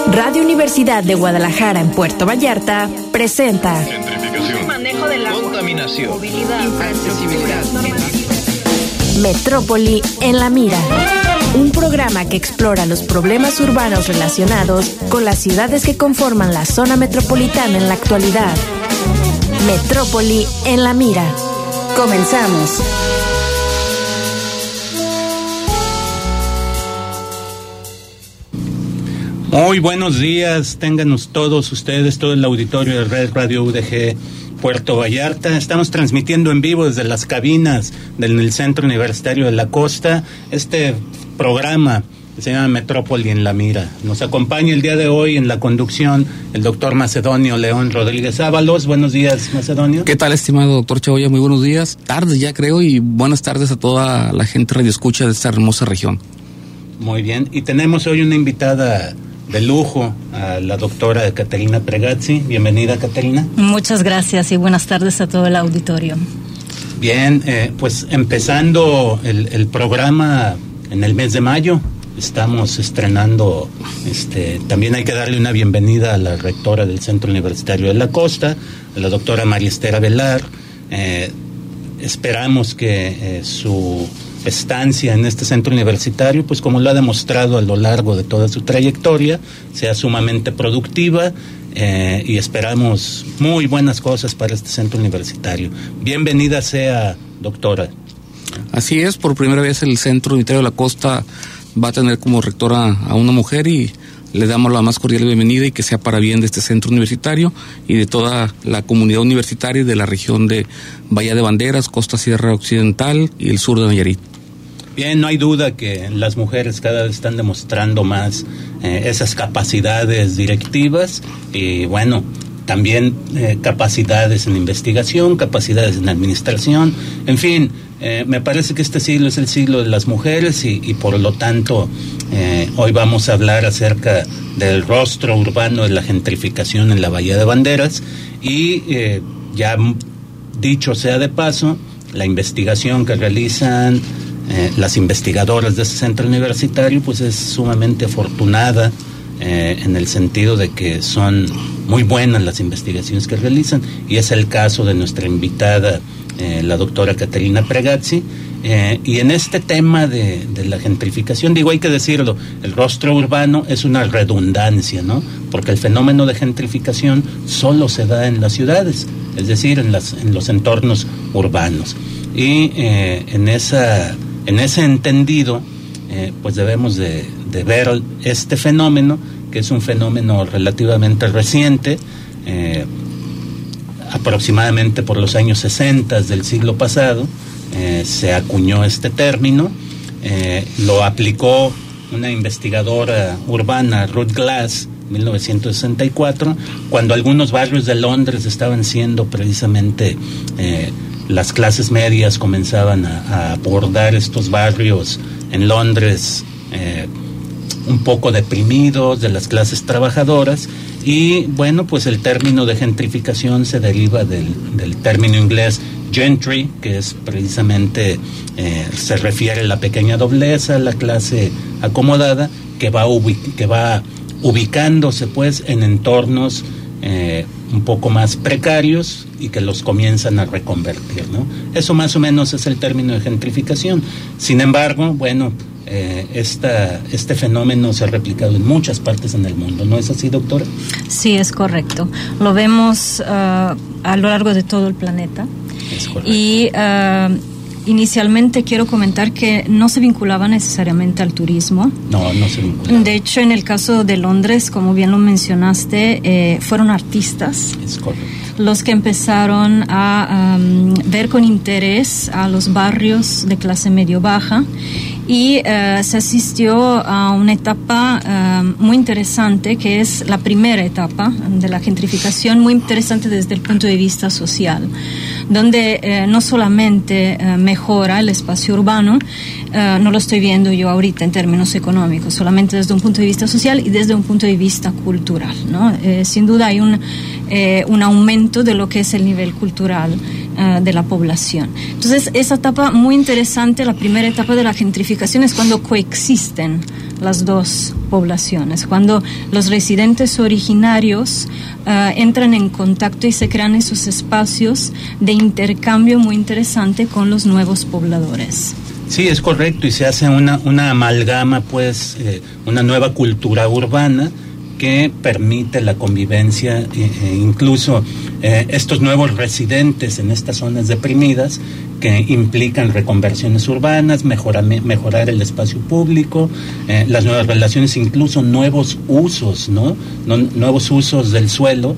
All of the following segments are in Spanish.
Radio Universidad de Guadalajara en Puerto Vallarta presenta Gentrificación, manejo del agua, contaminación, movilidad, accesibilidad. Metrópoli en la mira. Un programa que explora los problemas urbanos relacionados con las ciudades que conforman la zona metropolitana en la actualidad. Metrópoli en la mira. Comenzamos. Muy buenos días, ténganos todos ustedes, todo el auditorio de Red Radio UDG Puerto Vallarta. Estamos transmitiendo en vivo desde las cabinas del Centro Universitario de la Costa este programa que se llama Metrópoli en la Mira. Nos acompaña el día de hoy en la conducción el doctor Macedonio León Rodríguez Ábalos. Buenos días, Macedonio. ¿Qué tal, estimado doctor Chaboya? Muy buenos días, tardes ya creo, y buenas tardes a toda la gente radioescucha de esta hermosa región. Muy bien, y tenemos hoy una invitada de lujo, a la doctora Caterina Pregazzi. Bienvenida, Caterina. Muchas gracias y buenas tardes a todo el auditorio. Bien, pues empezando el programa en el mes de mayo, estamos estrenando, también hay que darle una bienvenida a la rectora del Centro Universitario de la Costa, a la doctora María Esther Avelar. Esperamos que su estancia en este centro universitario, pues como lo ha demostrado a lo largo de toda su trayectoria, sea sumamente productiva, y esperamos muy buenas cosas para este centro universitario. Bienvenida sea, doctora. Así es, por primera vez el Centro Universitario de la Costa va a tener como rectora a una mujer, y le damos la más cordial bienvenida y que sea para bien de este centro universitario y de toda la comunidad universitaria de la región de Bahía de Banderas, Costa Sierra Occidental y el sur de Nayarit. Bien, no hay duda que las mujeres cada vez están demostrando más esas capacidades directivas y bueno, también capacidades en investigación, capacidades en administración, en fin, me parece que este siglo es el siglo de las mujeres y por lo tanto hoy vamos a hablar acerca del rostro urbano de la gentrificación en la Bahía de Banderas y ya dicho sea de paso, la investigación que realizan las investigadoras de este centro universitario pues es sumamente afortunada en el sentido de que son muy buenas las investigaciones que realizan y es el caso de nuestra invitada la doctora Caterina Pregazzi, y en este tema de la gentrificación, digo, hay que decirlo, el rostro urbano es una redundancia, ¿no? Porque el fenómeno de gentrificación solo se da en las ciudades, es decir, en los entornos urbanos. Y en ese entendido, pues debemos de ver este fenómeno, que es un fenómeno relativamente reciente, aproximadamente por los años 60 del siglo pasado, se acuñó este término, lo aplicó una investigadora urbana, Ruth Glass, en 1964, cuando algunos barrios de Londres estaban siendo precisamente, las clases medias comenzaban a abordar estos barrios en Londres un poco deprimidos, de las clases trabajadoras, y bueno, pues el término de gentrificación se deriva del término inglés gentry, que es precisamente, se refiere a la pequeña nobleza, la clase acomodada, que va ubicándose pues en entornos un poco más precarios y que los comienzan a reconvertir, ¿no? Eso más o menos es el término de gentrificación. Sin embargo, bueno, este fenómeno se ha replicado en muchas partes en el mundo, ¿no es así, doctora? Sí, es correcto. Lo vemos a lo largo de todo el planeta. Es correcto. Y inicialmente quiero comentar que no se vinculaba necesariamente al turismo. No se vinculaba. De hecho, en el caso de Londres, como bien lo mencionaste, fueron artistas. Es correcto. Los que empezaron a ver con interés a los barrios de clase medio-baja y se asistió a una etapa muy interesante, que es la primera etapa de la gentrificación, muy interesante desde el punto de vista social, donde no solamente mejora el espacio urbano, no lo estoy viendo yo ahorita en términos económicos, solamente desde un punto de vista social y desde un punto de vista cultural, ¿no? Sin duda hay un aumento de lo que es el nivel cultural de la población. Entonces, esa etapa muy interesante, la primera etapa de la gentrificación, es cuando coexisten las dos poblaciones. Cuando los residentes originarios entran en contacto y se crean esos espacios de intercambio muy interesante con los nuevos pobladores. Sí, es correcto, y se hace una amalgama, pues, una nueva cultura urbana que permite la convivencia, incluso estos nuevos residentes en estas zonas deprimidas que implican reconversiones urbanas, mejorar el espacio público, las nuevas relaciones, incluso nuevos usos, ¿no? Nuevos usos del suelo,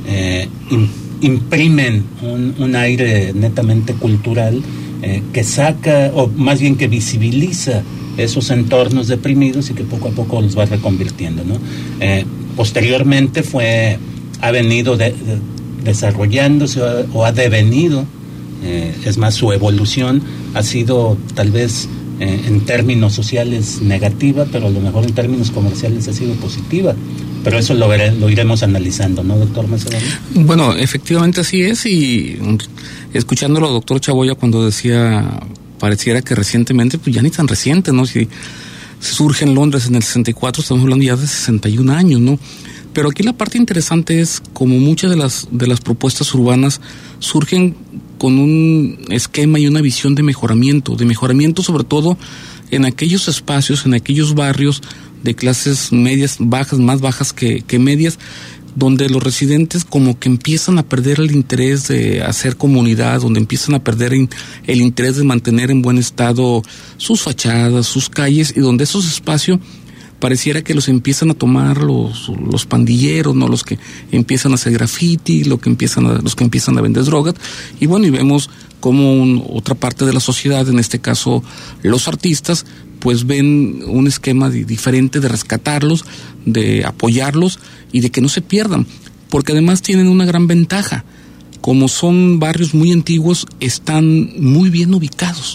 imprimen un aire netamente cultural que saca, o más bien que visibiliza esos entornos deprimidos y que poco a poco los va reconvirtiendo, ¿no? Posteriormente ha venido desarrollándose o ha devenido, es más, su evolución ha sido tal vez en términos sociales negativa, pero a lo mejor en términos comerciales ha sido positiva. Pero eso lo iremos analizando, ¿no, doctor Macedonio? Bueno, efectivamente así es, y escuchándolo al doctor Chaboya cuando decía, pareciera que recientemente, pues ya ni tan reciente, ¿no? Si surge en Londres en el 64, estamos hablando ya de 61 años, ¿no? Pero aquí la parte interesante es como muchas de las propuestas urbanas surgen con un esquema y una visión de mejoramiento sobre todo en aquellos espacios, en aquellos barrios de clases medias, bajas, más bajas que medias, donde los residentes como que empiezan a perder el interés de hacer comunidad, donde empiezan a perder el interés de mantener en buen estado sus fachadas, sus calles, y donde esos espacios pareciera que los empiezan a tomar los pandilleros, ¿no? Los que empiezan a hacer graffiti, los que empiezan a vender drogas, y bueno, y vemos como otra parte de la sociedad, en este caso los artistas, pues ven un esquema diferente de rescatarlos, de apoyarlos y de que no se pierdan, porque además tienen una gran ventaja. Como son barrios muy antiguos, están muy bien ubicados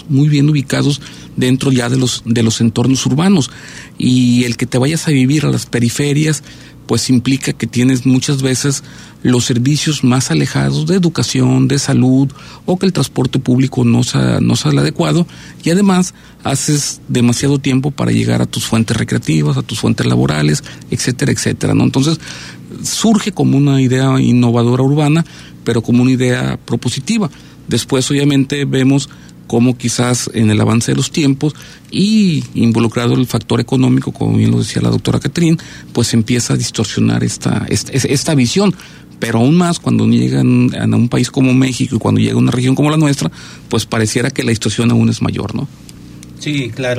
dentro ya de los entornos urbanos, y el que te vayas a vivir a las periferias pues implica que tienes muchas veces los servicios más alejados de educación, de salud, o que el transporte público no sea el adecuado, y además haces demasiado tiempo para llegar a tus fuentes recreativas, a tus fuentes laborales, etcétera, etcétera, ¿no? Entonces surge como una idea innovadora urbana, pero como una idea propositiva. Después obviamente vemos cómo quizás en el avance de los tiempos y involucrado el factor económico, como bien lo decía la doctora Catherine, pues empieza a distorsionar esta visión. Pero aún más cuando llegan a un país como México y cuando llega a una región como la nuestra, pues pareciera que la distorsión aún es mayor, ¿no? Sí, claro,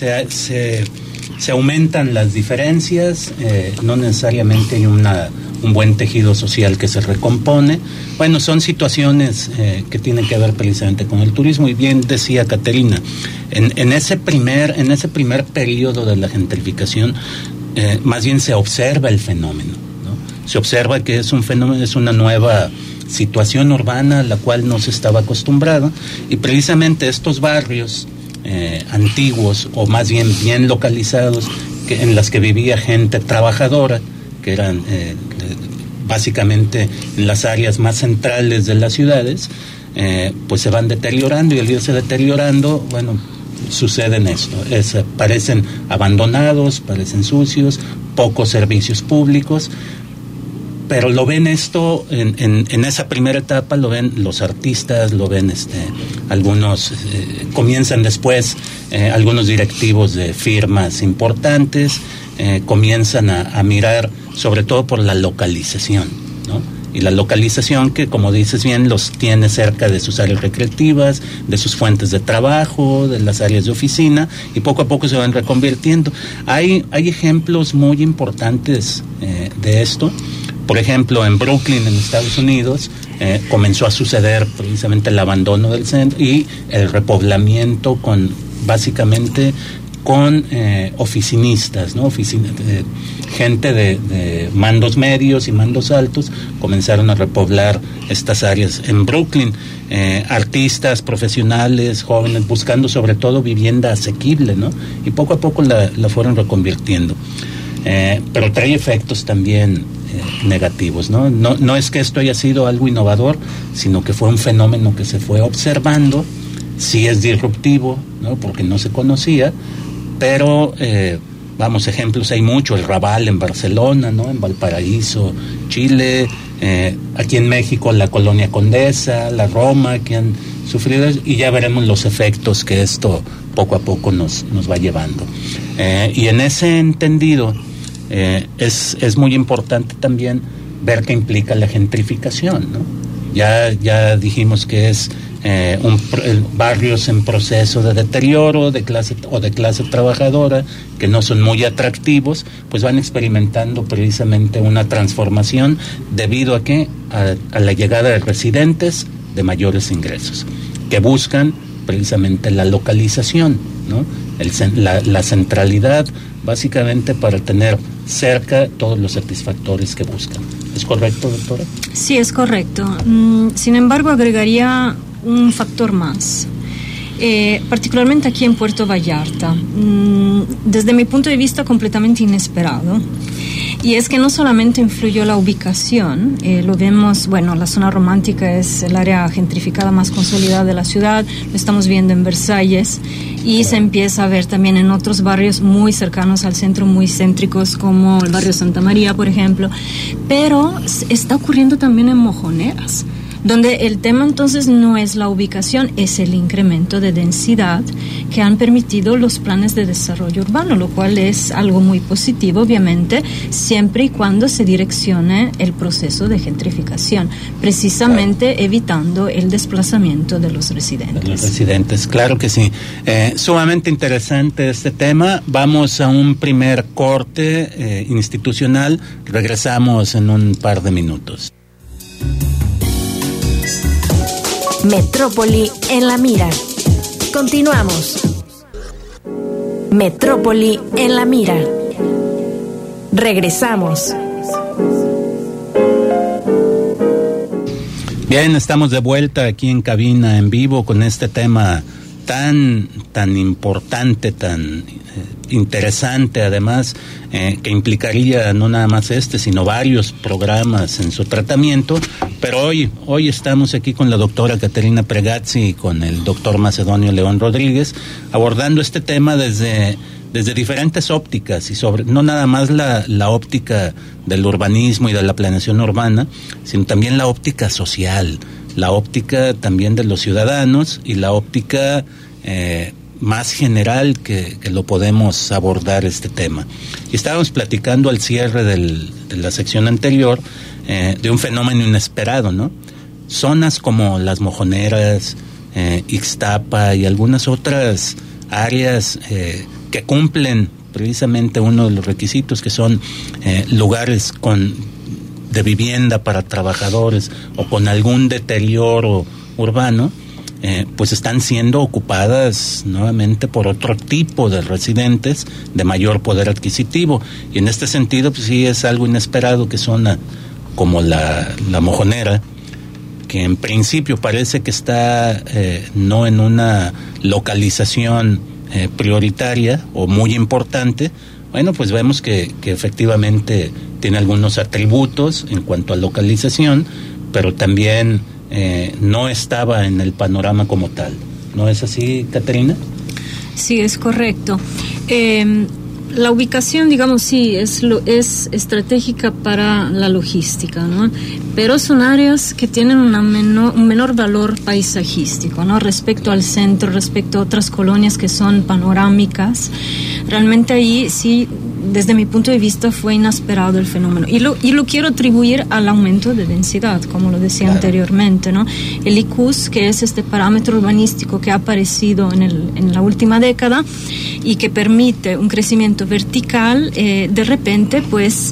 se aumentan las diferencias, no necesariamente hay un buen tejido social que se recompone. Bueno, son situaciones que tienen que ver precisamente con el turismo, y bien decía Caterina, en ese primer periodo de la gentrificación, más bien se observa el fenómeno, ¿no? Se observa que es un fenómeno, es una nueva situación urbana a la cual no se estaba acostumbrado, y precisamente estos barrios antiguos, o más bien localizados, en las que vivía gente trabajadora, que eran básicamente en las áreas más centrales de las ciudades, pues se van deteriorando, y al irse deteriorando, bueno, suceden esto, parecen abandonados, parecen sucios, pocos servicios públicos. Pero lo ven esto en esa primera etapa, lo ven los artistas, lo ven algunos, comienzan después algunos directivos de firmas importantes, comienzan a mirar sobre todo por la localización, ¿no? Y la localización que, como dices bien, los tiene cerca de sus áreas recreativas, de sus fuentes de trabajo, de las áreas de oficina, y poco a poco se van reconvirtiendo. Hay ejemplos muy importantes de esto. Por ejemplo, en Brooklyn, en Estados Unidos, comenzó a suceder precisamente el abandono del centro y el repoblamiento básicamente con oficinistas, ¿no? Gente de mandos medios y mandos altos comenzaron a repoblar estas áreas en Brooklyn. Artistas, profesionales, jóvenes, buscando sobre todo vivienda asequible, ¿no? Y poco a poco la fueron reconvirtiendo. Pero trae efectos también negativos, ¿no? No es que esto haya sido algo innovador, sino que fue un fenómeno que se fue observando. Sí es disruptivo, ¿no? Porque no se conocía, pero vamos, ejemplos hay mucho, el Raval en Barcelona, ¿no? En Valparaíso, Chile, aquí en México la Colonia Condesa, la Roma, que han sufrido, y ya veremos los efectos que esto poco a poco nos va llevando. Y en ese entendido, es muy importante también ver qué implica la gentrificación, ¿no? Ya dijimos que es barrios en proceso de deterioro, de clase trabajadora, que no son muy atractivos, pues van experimentando precisamente una transformación debido a que a la llegada de residentes de mayores ingresos, que buscan precisamente la localización, ¿no? La centralidad, básicamente para tener cerca todos los satisfactores que buscan. ¿Es correcto, doctora? Sí, es correcto. Sin embargo, agregaría un factor más, particularmente aquí en Puerto Vallarta, desde mi punto de vista completamente inesperado. Y es que no solamente influyó la ubicación, lo vemos, bueno, la zona romántica es el área gentrificada más consolidada de la ciudad, lo estamos viendo en Versalles, y se empieza a ver también en otros barrios muy cercanos al centro, muy céntricos, como el barrio Santa María, por ejemplo, pero está ocurriendo también en Mojoneras, donde el tema entonces no es la ubicación, es el incremento de densidad que han permitido los planes de desarrollo urbano, lo cual es algo muy positivo, obviamente, siempre y cuando se direccione el proceso de gentrificación, precisamente evitando el desplazamiento de los residentes. De los residentes, claro que sí. Sumamente interesante este tema. Vamos a un primer corte institucional. Regresamos en un par de minutos. Metrópoli en la mira. Continuamos. Metrópoli en la mira. Regresamos. Bien, estamos de vuelta aquí en cabina en vivo con este tema tan importante, tan interesante además, que implicaría no nada más sino varios programas en su tratamiento, pero hoy estamos aquí con la doctora Caterina Pregazzi y con el doctor Macedonio León Rodríguez, abordando este tema desde diferentes ópticas, y sobre no nada más la óptica del urbanismo y de la planeación urbana, sino también la óptica social, la óptica también de los ciudadanos y la óptica más general que lo podemos abordar este tema. Y estábamos platicando al cierre de la sección anterior de un fenómeno inesperado, ¿no? Zonas como Las Mojoneras, Ixtapa y algunas otras áreas que cumplen precisamente uno de los requisitos, que son lugares de vivienda para trabajadores o con algún deterioro urbano, pues están siendo ocupadas nuevamente por otro tipo de residentes de mayor poder adquisitivo, y en este sentido pues sí es algo inesperado que zona como la Mojonera, que en principio parece que está no en una localización prioritaria o muy importante, bueno, pues vemos que efectivamente tiene algunos atributos en cuanto a localización, pero también no estaba en el panorama como tal. ¿No es así, Caterina? Sí, es correcto. La ubicación, digamos, sí, es estratégica para la logística, ¿no? Pero son áreas que tienen un menor valor paisajístico, ¿no? Respecto al centro, respecto a otras colonias que son panorámicas. Realmente ahí sí, desde mi punto de vista, fue inesperado el fenómeno. Y lo quiero atribuir al aumento de densidad, como lo decía anteriormente, ¿no? El ICUS, que es este parámetro urbanístico que ha aparecido en la última década y que permite un crecimiento vertical, de repente, pues,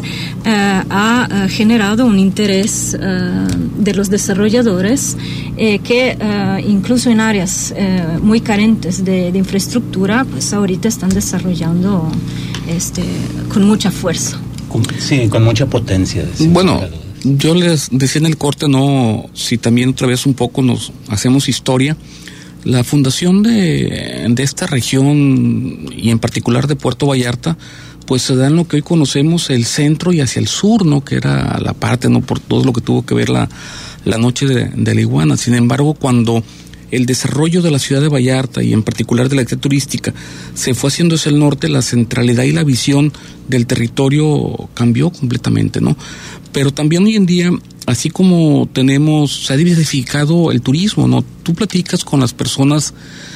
ha generado un interés de los desarrolladores que incluso en áreas muy carentes de infraestructura, pues ahorita están desarrollando con mucha fuerza. Sí, con mucha potencia. Bueno, yo les decía en el corte, no, si también otra vez un poco nos hacemos historia. La fundación de esta región, y en particular de Puerto Vallarta, pues se da en lo que hoy conocemos el centro y hacia el sur, ¿no? Que era la parte, ¿no? Por todo lo que tuvo que ver la noche de la iguana. Sin embargo, cuando el desarrollo de la ciudad de Vallarta y en particular de la actividad turística se fue haciendo hacia el norte, la centralidad y la visión del territorio cambió completamente, ¿no? Pero también hoy en día, así como se ha diversificado el turismo, ¿no? Tú platicas con las personas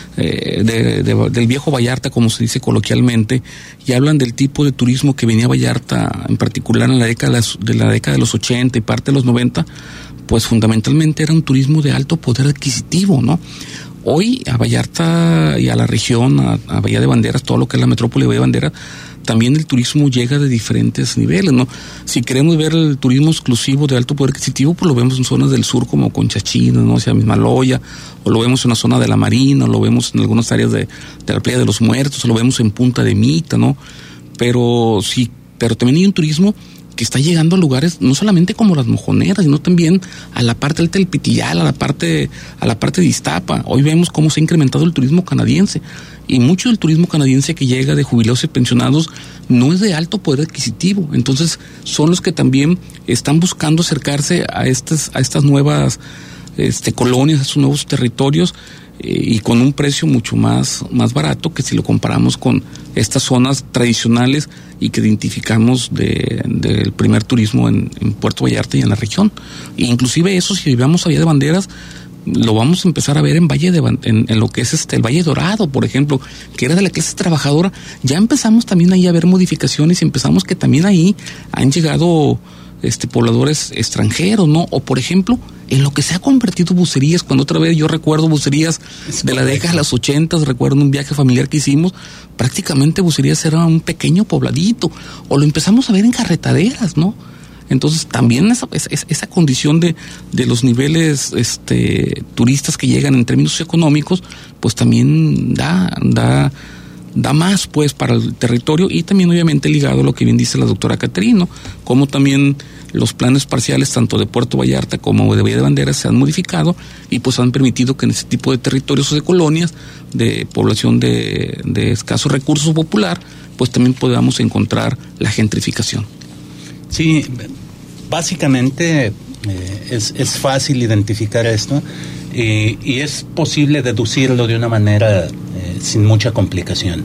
del viejo Vallarta, como se dice coloquialmente, y hablan del tipo de turismo que venía a Vallarta, en particular en la década de los 80 y parte de los 90, pues fundamentalmente era un turismo de alto poder adquisitivo, ¿no? Hoy a Vallarta y a la región, a Bahía de Banderas, todo lo que es la metrópoli de Bahía de Banderas, también el turismo llega de diferentes niveles, ¿no? Si queremos ver el turismo exclusivo de alto poder adquisitivo, pues lo vemos en zonas del sur como Conchachina, ¿no? Hacia Mismaloya, o lo vemos en la zona de la Marina, o lo vemos en algunas áreas de la Playa de los Muertos, o lo vemos en Punta de Mita, ¿no? Pero también hay un turismo que está llegando a lugares no solamente como las Mojoneras, sino también a la parte alta del Pitillal, a la parte de Iztapa. Hoy vemos cómo se ha incrementado el turismo canadiense, y mucho del turismo canadiense que llega de jubilados y pensionados no es de alto poder adquisitivo. Entonces son los que también están buscando acercarse a estas nuevas colonias, a estos nuevos territorios, y con un precio mucho más barato que si lo comparamos con estas zonas tradicionales y que identificamos del primer turismo en Puerto Vallarta y en la región. E inclusive eso, si vamos a Bahía de Banderas, lo vamos a empezar a ver en lo que es el Valle Dorado, por ejemplo, que era de la clase trabajadora. Ya empezamos también ahí a ver modificaciones, y empezamos que también ahí han llegado pobladores extranjeros, ¿no? O por ejemplo, en lo que se ha convertido Bucerías, cuando otra vez yo recuerdo Bucerías de la década de los 80, recuerdo un viaje familiar que hicimos, prácticamente Bucerías era un pequeño pobladito, o lo empezamos a ver en carretaderas, ¿no? Entonces también esa condición de los niveles turistas que llegan en términos económicos, pues también da más pues para el territorio, y también obviamente ligado a lo que bien dice la doctora Caterina, como también los planes parciales tanto de Puerto Vallarta como de Bahía de Banderas se han modificado y pues han permitido que en ese tipo de territorios o de colonias de población de escaso recurso popular, pues también podamos encontrar la gentrificación. Sí, básicamente es fácil identificar esto, y es posible deducirlo de una manera sin mucha complicación.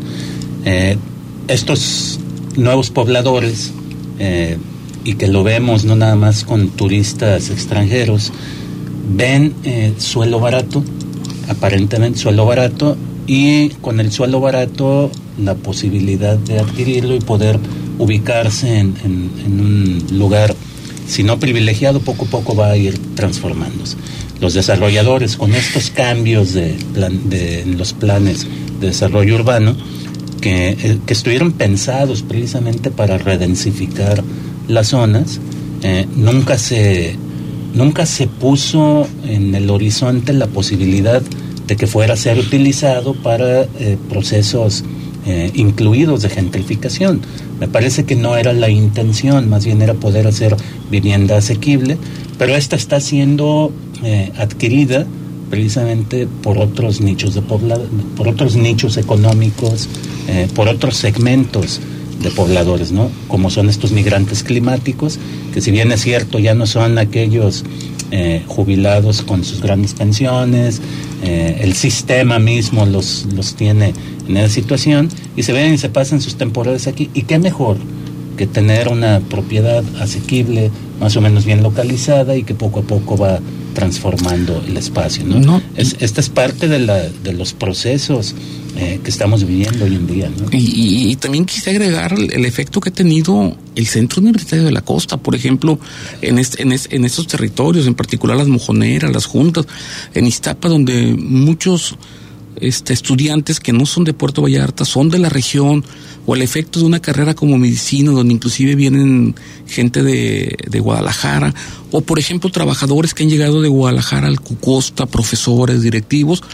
Estos nuevos pobladores, y que lo vemos no nada más con turistas extranjeros, ven suelo barato, aparentemente suelo barato, y con el suelo barato la posibilidad de adquirirlo y poder ubicarse en un lugar, si no privilegiado, poco a poco va a ir transformándose. Los desarrolladores, con estos cambios en los planes de desarrollo urbano, que estuvieron pensados precisamente para redensificar las zonas, nunca se puso en el horizonte la posibilidad de que fuera a ser utilizado para procesos incluidos de gentrificación. Me parece que no era la intención, más bien era poder hacer vivienda asequible, pero esta está siendo adquirida precisamente por otros nichos por otros nichos económicos, por otros segmentos de pobladores, ¿no? Como son estos migrantes climáticos, que si bien es cierto ya no son aquellos jubilados con sus grandes pensiones, el sistema mismo los tiene en esa situación, y se ven y se pasan sus temporadas aquí. Y qué mejor que tener una propiedad asequible, más o menos bien localizada, y que poco a poco va transformando el espacio, ¿no? Esta es parte de los procesos que estamos viviendo hoy en día, ¿no? Y también quise agregar el efecto que ha tenido el Centro Universitario de la Costa, por ejemplo, en estos territorios, en particular las Mojoneras, las Juntas, en Iztapa, donde muchos estudiantes que no son de Puerto Vallarta, son de la región, o el efecto de una carrera como medicina, donde inclusive vienen gente de Guadalajara, o por ejemplo trabajadores que han llegado de Guadalajara al Cucosta, profesores, directivos,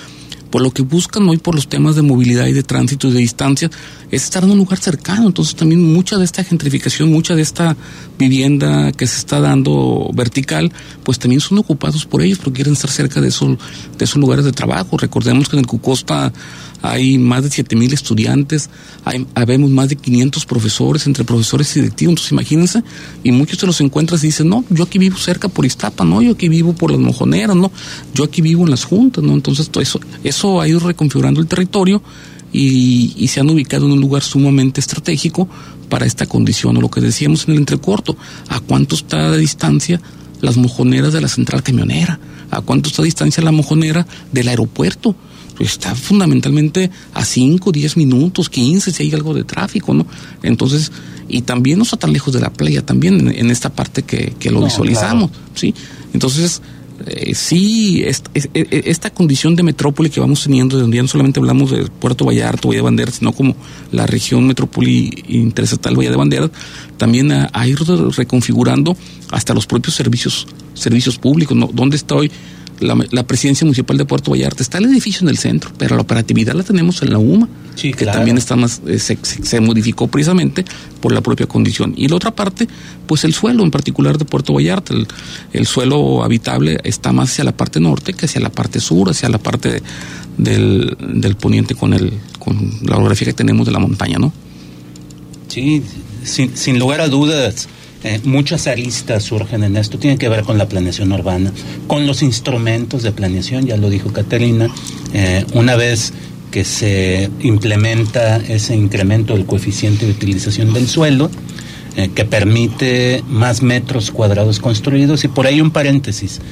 por lo que buscan hoy por los temas de movilidad y de tránsito y de distancia, es estar en un lugar cercano. Entonces también mucha de esta gentrificación, mucha de esta vivienda que se está dando vertical, pues también son ocupados por ellos porque quieren estar cerca de esos lugares de trabajo. Recordemos que en el Cucosta hay más de 7,000 estudiantes, habemos más de 500 profesores, entre profesores y directivos. Entonces imagínense, y muchos se los encuentras y dicen, no, yo aquí vivo cerca por Iztapa, no, yo aquí vivo por Las Mojoneras, no, yo aquí vivo en Las Juntas, ¿no? Entonces todo eso ha ido reconfigurando el territorio y se han ubicado en un lugar sumamente estratégico para esta condición. O lo que decíamos en el entrecorto, ¿a cuánto está de distancia Las Mojoneras de la central camionera? ¿A cuánto está de distancia La Mojonera del aeropuerto? Está fundamentalmente a 5, 10 minutos, 15, si hay algo de tráfico, ¿no? Entonces, y también no está tan lejos de la playa, también en esta parte que lo visualizamos, claro. ¿Sí? Entonces, sí, esta condición de metrópoli que vamos teniendo, de donde ya no solamente hablamos de Puerto Vallarta, Bahía de Banderas, sino como la región metrópoli interestatal Bahía de Banderas, también ha ido reconfigurando hasta los propios servicios públicos, ¿no? ¿Dónde está hoy la presidencia municipal de Puerto Vallarta? Está el edificio en el centro, pero la operatividad la tenemos en la UMA, sí, que claro. También está más se modificó precisamente por la propia condición. Y la otra parte, pues el suelo en particular de Puerto Vallarta, el suelo habitable está más hacia la parte norte que hacia la parte sur, hacia la parte del poniente con la orografía que tenemos de la montaña, ¿no? Sí, sin lugar a dudas. Muchas aristas surgen en esto, tiene que ver con la planeación urbana, con los instrumentos de planeación, ya lo dijo Caterina. Una vez que se implementa ese incremento del coeficiente de utilización del suelo, que permite más metros cuadrados construidos, y por ahí un paréntesis,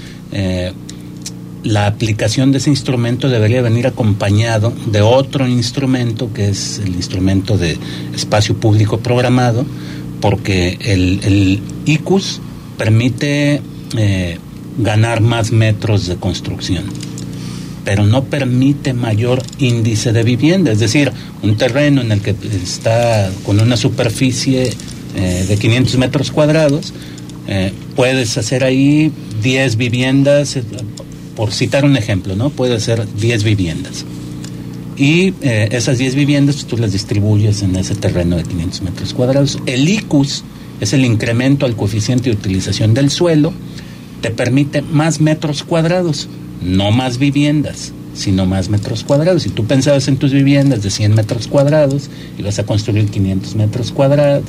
la aplicación de ese instrumento debería venir acompañado de otro instrumento, que es el instrumento de espacio público programado, porque el ICUS permite ganar más metros de construcción, pero no permite mayor índice de vivienda. Es decir, un terreno en el que está con una superficie de 500 metros cuadrados, puedes hacer ahí 10 viviendas, por citar un ejemplo, ¿no? Puede ser 10 viviendas. Y esas 10 viviendas tú las distribuyes en ese terreno de 500 metros cuadrados. El ICUS es el incremento al coeficiente de utilización del suelo, te permite más metros cuadrados, no más viviendas, sino más metros cuadrados. Si tú pensabas en tus viviendas de 100 metros cuadrados y vas a construir 500 metros cuadrados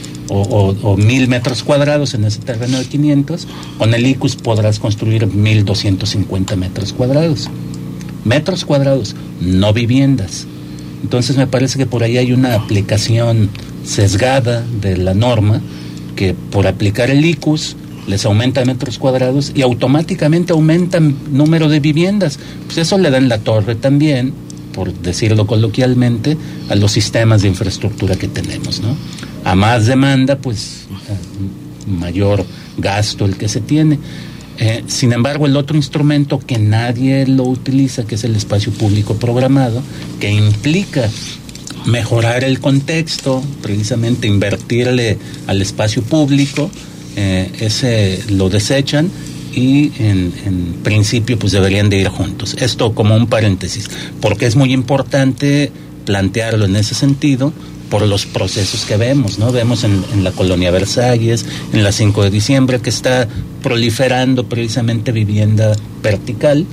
o 1,000 metros cuadrados en ese terreno de 500, con el ICUS podrás construir 1,250 metros cuadrados. Metros cuadrados, no viviendas. Entonces me parece que por ahí hay una aplicación sesgada de la norma, que por aplicar el ICUS les aumenta metros cuadrados y automáticamente aumentan número de viviendas. Pues eso le da en la torre también, por decirlo coloquialmente, a los sistemas de infraestructura que tenemos, ¿no? A más demanda, pues mayor gasto el que se tiene. Sin embargo, el otro instrumento que nadie lo utiliza, que es el espacio público programado, que implica mejorar el contexto, precisamente invertirle al espacio público, ese lo desechan y en principio pues deberían de ir juntos. Esto como un paréntesis, porque es muy importante plantearlo en ese sentido, por los procesos que vemos, ¿no? Vemos en la Colonia Versalles, en la 5 de diciembre, que está proliferando precisamente vivienda vertical,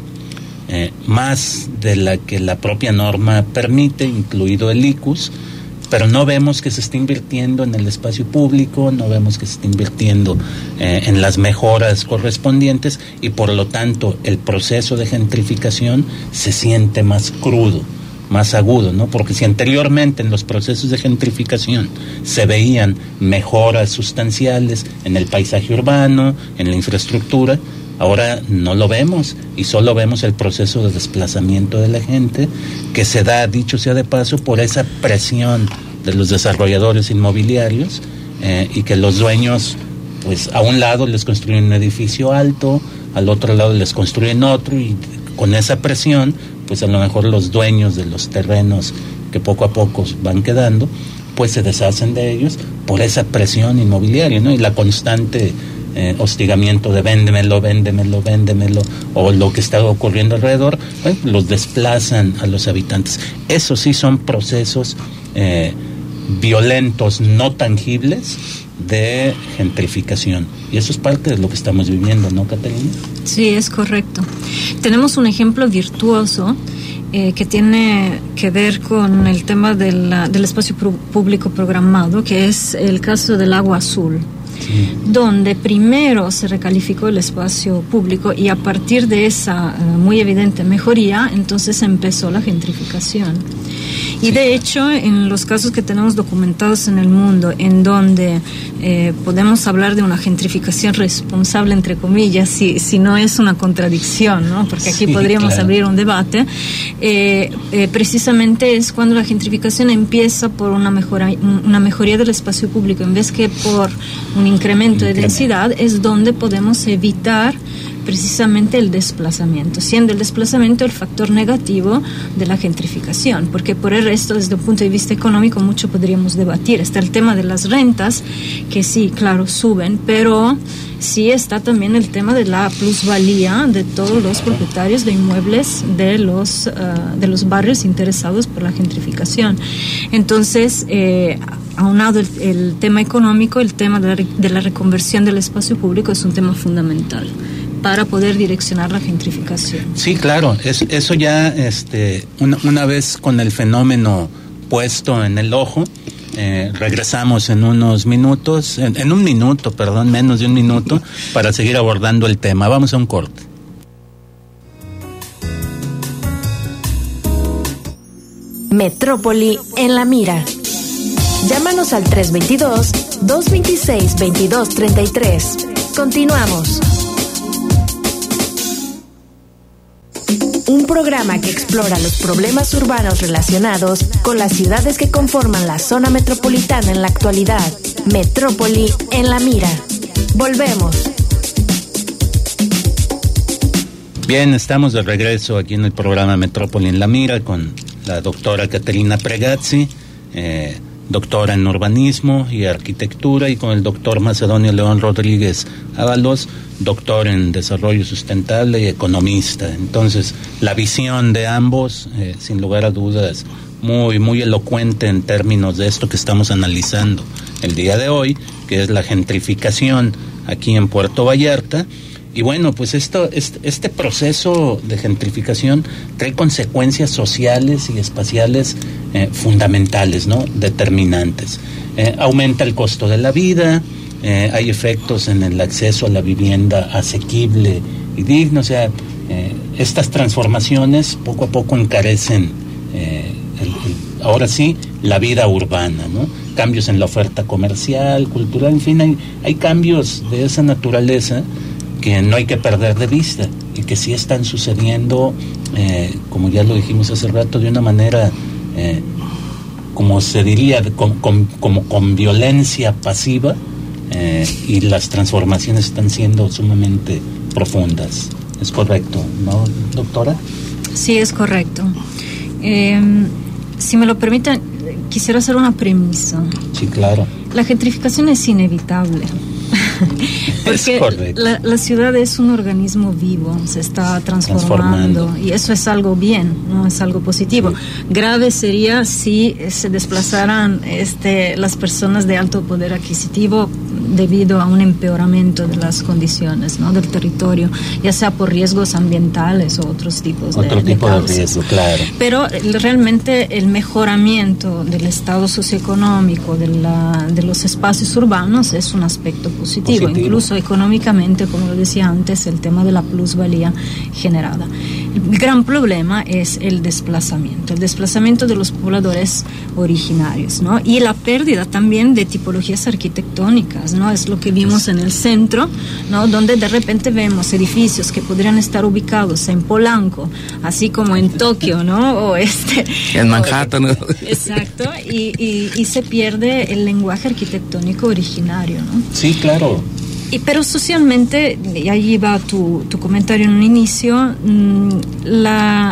más de la que la propia norma permite, incluido el ICUS, pero no vemos que se esté invirtiendo en el espacio público, no vemos que se esté invirtiendo en las mejoras correspondientes, y por lo tanto el proceso de gentrificación se siente más crudo, más agudo, ¿no? Porque si anteriormente en los procesos de gentrificación se veían mejoras sustanciales en el paisaje urbano, en la infraestructura, ahora no lo vemos, y solo vemos el proceso de desplazamiento de la gente, que se da, dicho sea de paso, por esa presión de los desarrolladores inmobiliarios, y que los dueños, pues a un lado les construyen un edificio alto, al otro lado les construyen otro, y con esa presión, pues a lo mejor los dueños de los terrenos que poco a poco van quedando, pues se deshacen de ellos por esa presión inmobiliaria, ¿no? Y la constante hostigamiento de véndemelo, o lo que está ocurriendo alrededor, los desplazan a los habitantes. Eso sí son procesos violentos, no tangibles, de gentrificación. Y eso es parte de lo que estamos viviendo, ¿no, Catalina? Sí, es correcto. Tenemos un ejemplo virtuoso que tiene que ver con el tema del espacio público programado, que es el caso del Agua Azul. Sí. Donde primero se recalificó el espacio público y a partir de esa muy evidente mejoría, entonces empezó la gentrificación. Y de hecho, en los casos que tenemos documentados en el mundo, en donde podemos hablar de una gentrificación responsable, entre comillas, si no es una contradicción, ¿no? Porque aquí podríamos abrir un debate, precisamente es cuando la gentrificación empieza por una mejoría del espacio público, en vez que por un incremento de densidad, es donde podemos evitar precisamente el desplazamiento, siendo el desplazamiento el factor negativo de la gentrificación, porque por el resto, desde un punto de vista económico, mucho podríamos debatir. Está el tema de las rentas, que sí, claro, suben, pero sí está también el tema de la plusvalía de todos los propietarios de inmuebles de los barrios interesados por la gentrificación. Entonces, aunado el tema económico, el tema de la reconversión del espacio público es un tema fundamental para poder direccionar la gentrificación. Sí, claro, eso ya una vez con el fenómeno puesto en el ojo, regresamos en unos minutos, menos de un minuto, para seguir abordando el tema. Vamos a un corte. Metrópoli en la mira. Llámanos al 322-226-2233. Continuamos. Un programa que explora los problemas urbanos relacionados con las ciudades que conforman la zona metropolitana en la actualidad. Metrópoli en la mira. Volvemos. Bien, estamos de regreso aquí en el programa Metrópoli en la mira con la doctora Caterina Pregazzi, doctora en urbanismo y arquitectura, y con el doctor Macedonio León Rodríguez Ábalos, doctor en desarrollo sustentable y economista. Entonces, la visión de ambos, sin lugar a dudas, muy, muy elocuente en términos de esto que estamos analizando el día de hoy, que es la gentrificación aquí en Puerto Vallarta. Y bueno, pues este proceso de gentrificación trae consecuencias sociales y espaciales fundamentales, ¿no? Determinantes. Aumenta el costo de la vida, hay efectos en el acceso a la vivienda asequible y digna. O sea, estas transformaciones poco a poco encarecen ahora sí la vida urbana, ¿no? Cambios en la oferta comercial, cultural, en fin, hay cambios de esa naturaleza que no hay que perder de vista y que sí están sucediendo, como ya lo dijimos hace rato, de una manera, como se diría, con violencia pasiva, y las transformaciones están siendo sumamente profundas. ¿Es correcto, no, doctora? Sí, es correcto. Si me lo permiten, quisiera hacer una premisa. Sí, claro. La gentrificación es inevitable. Porque la ciudad es un organismo vivo, se está transformando y eso es algo bien, no es algo positivo. Sí. Grave sería si se desplazaran las personas de alto poder adquisitivo debido a un empeoramiento de las condiciones, ¿no? Del territorio, ya sea por riesgos ambientales o otros tipos de riesgo, claro. Pero realmente el mejoramiento del estado socioeconómico de los espacios urbanos es un aspecto positivo, incluso económicamente, como lo decía antes, el tema de la plusvalía generada. El gran problema es el desplazamiento de los pobladores originarios, ¿no? Y la pérdida también de tipologías arquitectónicas, ¿no? Es lo que vimos en el centro, ¿no? Donde de repente vemos edificios que podrían estar ubicados en Polanco, así como en Tokio, ¿no? O en Manhattan, ¿no? Exacto, y se pierde el lenguaje arquitectónico originario, ¿no? Sí, claro. Pero socialmente, y ahí va tu comentario en un inicio,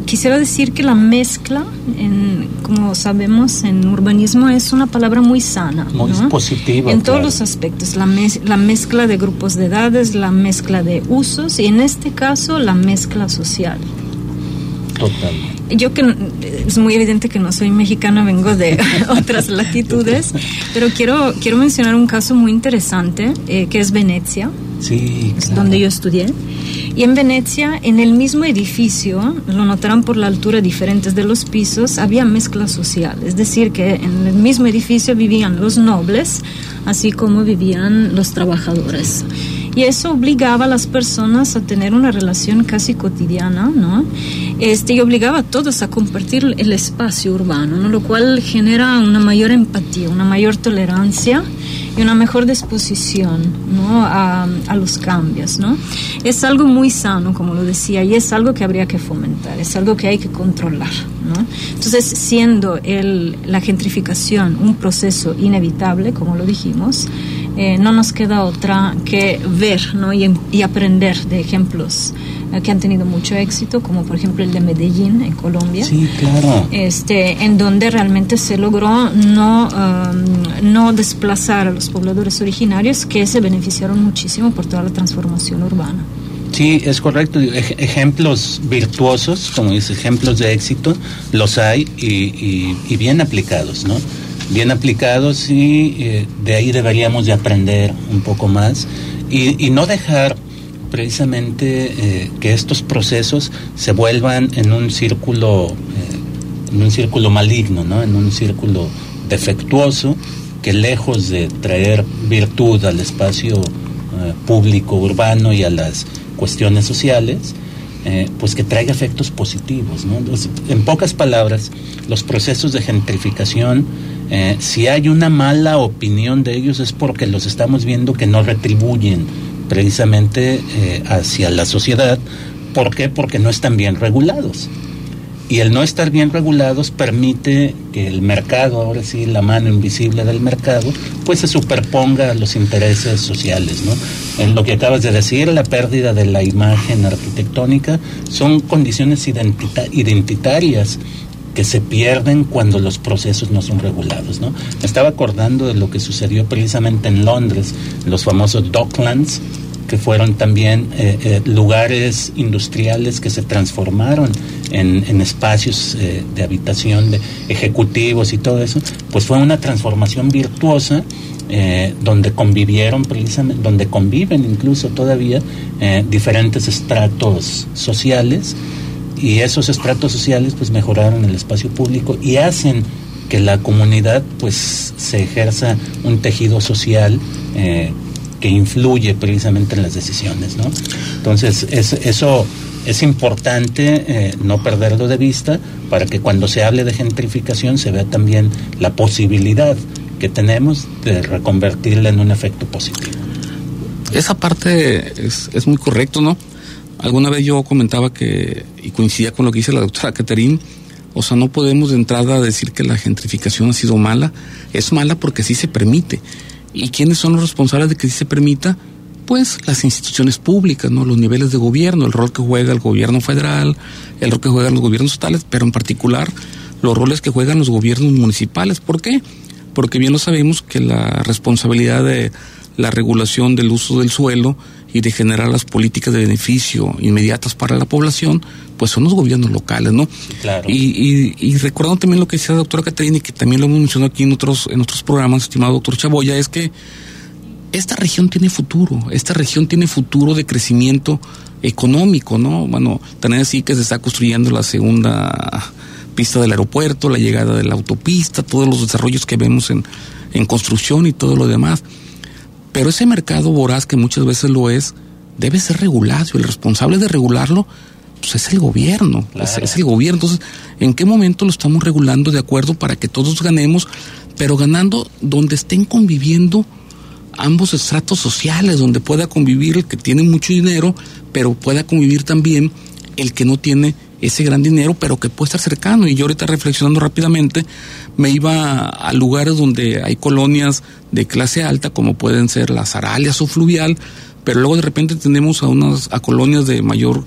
quisiera decir que la mezcla, como sabemos, en urbanismo es una palabra muy sana, muy positiva. En todos los aspectos, la mezcla de grupos de edades, la mezcla de usos y en este caso la mezcla social. Totalmente. Yo que es muy evidente que no soy mexicana, vengo de otras latitudes, pero quiero mencionar un caso muy interesante, que es Venecia, sí, claro. Donde yo estudié. Y en Venecia, en el mismo edificio, lo notarán por la altura diferentes de los pisos, había mezcla social, es decir, que en el mismo edificio vivían los nobles, así como vivían los trabajadores. Y eso obligaba a las personas a tener una relación casi cotidiana, ¿no? Y obligaba a todos a compartir el espacio urbano, ¿no? Lo cual genera una mayor empatía, una mayor tolerancia y una mejor disposición, ¿no? a los cambios, ¿no? Es algo muy sano, como lo decía, y es algo que habría que fomentar, es algo que hay que controlar, ¿no? Entonces, siendo la gentrificación un proceso inevitable, como lo dijimos, no nos queda otra que ver, ¿no? y aprender de ejemplos que han tenido mucho éxito, como por ejemplo el de Medellín en Colombia. Sí, claro. En donde realmente se logró no desplazar a los pobladores originarios, que se beneficiaron muchísimo por toda la transformación urbana. Sí, es correcto. Ejemplos virtuosos, como dices, ejemplos de éxito, los hay y bien aplicados, ¿no? Bien aplicados y de ahí deberíamos de aprender un poco más y no dejar precisamente que estos procesos se vuelvan en un círculo maligno, ¿no? En un círculo defectuoso que lejos de traer virtud al espacio público urbano y a las cuestiones sociales, pues que traiga efectos positivos, ¿no? Entonces, en pocas palabras, los procesos de gentrificación, si hay una mala opinión de ellos es porque los estamos viendo que no retribuyen precisamente hacia la sociedad. ¿Por qué? Porque no están bien regulados. Y el no estar bien regulados permite que el mercado, ahora sí, la mano invisible del mercado, pues se superponga a los intereses sociales, ¿no? En lo que acabas de decir, la pérdida de la imagen arquitectónica, son condiciones identitarias que se pierden cuando los procesos no son regulados, ¿no? Me estaba acordando de lo que sucedió precisamente en Londres, los famosos Docklands, que fueron también lugares industriales que se transformaron en espacios de habitación de ejecutivos y todo eso, pues fue una transformación virtuosa donde convivieron precisamente, donde conviven incluso todavía diferentes estratos sociales, y esos estratos sociales pues mejoraron el espacio público y hacen que la comunidad pues se ejerza un tejido social que influye precisamente en las decisiones, ¿no? Entonces eso es importante no perderlo de vista para que cuando se hable de gentrificación se vea también la posibilidad que tenemos de reconvertirla en un efecto positivo. Esa parte es muy correcto, ¿no? Alguna vez yo comentaba y coincidía con lo que dice la doctora Catherine, o sea, no podemos de entrada decir que la gentrificación ha sido mala. Es mala porque sí se permite. ¿Y quiénes son los responsables de que sí se permita? Pues las instituciones públicas, ¿no? Los niveles de gobierno, el rol que juega el gobierno federal, el rol que juegan los gobiernos estatales, pero en particular los roles que juegan los gobiernos municipales. ¿Por qué? Porque bien lo sabemos que la responsabilidad de la regulación del uso del suelo y de generar las políticas de beneficio inmediatas para la población, pues son los gobiernos locales, ¿no? Claro. Y recordando también lo que decía la doctora Caterina, y que también lo hemos mencionado aquí en otros programas, estimado doctor Chaboya, es que esta región tiene futuro de crecimiento económico, ¿no? Bueno, también así que se está construyendo la segunda pista del aeropuerto, la llegada de la autopista, todos los desarrollos que vemos en construcción y todo lo demás. Pero ese mercado voraz, que muchas veces lo es, debe ser regulado, y el responsable de regularlo pues es el gobierno, claro. es el gobierno. Entonces, ¿en qué momento lo estamos regulando de acuerdo para que todos ganemos, pero ganando donde estén conviviendo ambos estratos sociales, donde pueda convivir el que tiene mucho dinero, pero pueda convivir también el que no tiene ese gran dinero, pero que puede estar cercano? Y yo ahorita, reflexionando rápidamente, me iba a lugares donde hay colonias de clase alta, como pueden ser las Aralias o Fluvial, pero luego de repente tenemos a colonias de mayor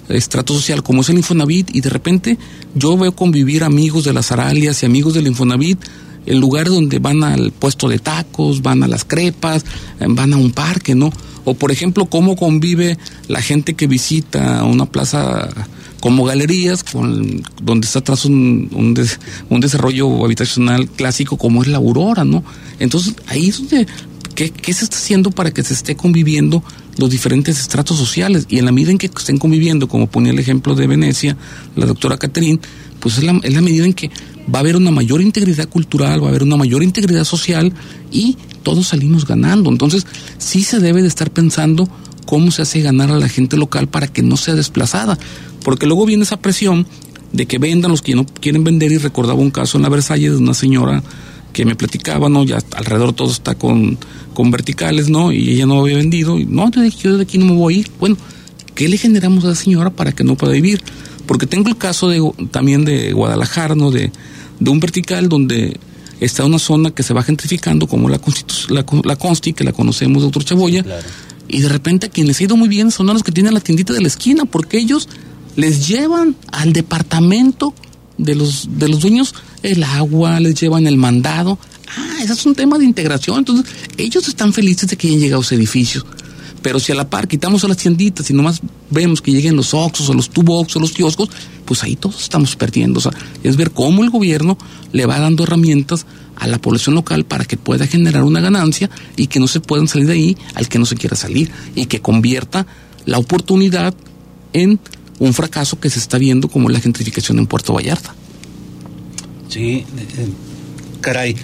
estrato social como es el Infonavit, y de repente yo veo convivir amigos de las Aralias y amigos del Infonavit en lugares donde van al puesto de tacos, van a las crepas, van a un parque, ¿no? O por ejemplo, cómo convive la gente que visita una plaza como Galerías, donde está atrás un desarrollo habitacional clásico como es la Aurora, ¿no? Entonces, ahí es donde, ¿qué se está haciendo para que se esté conviviendo los diferentes estratos sociales? Y en la medida en que estén conviviendo, como ponía el ejemplo de Venecia, la doctora Catherine, pues es la medida en que va a haber una mayor integridad cultural, va a haber una mayor integridad social y todos salimos ganando. Entonces, sí se debe de estar pensando cómo se hace ganar a la gente local para que no sea desplazada, porque luego viene esa presión de que vendan los que no quieren vender, y recordaba un caso en la Versalles de una señora que me platicaba, ¿no? Ya alrededor todo está con verticales, ¿no? Y ella no había vendido, y no, yo de aquí no me voy a ir. Bueno, ¿qué le generamos a la señora para que no pueda vivir? Porque tengo el caso también de Guadalajara, ¿no? De un vertical donde está una zona que se va gentrificando, como la Consti, que la conocemos, doctor Chaboya, claro. Y de repente a quien les ha ido muy bien son a los que tienen la tiendita de la esquina, porque ellos les llevan al departamento de los dueños el agua, les llevan el mandado. Ese es un tema de integración. Entonces ellos están felices de que hayan llegado a ese edificio. Pero si a la par quitamos a las tienditas y nomás vemos que lleguen los Oxxos o los Tubox o los kioscos, pues ahí todos estamos perdiendo. O sea, es ver cómo el gobierno le va dando herramientas a la población local para que pueda generar una ganancia y que no se puedan salir de ahí al que no se quiera salir, y que convierta la oportunidad en un fracaso que se está viendo como la gentrificación en Puerto Vallarta. Sí, caray.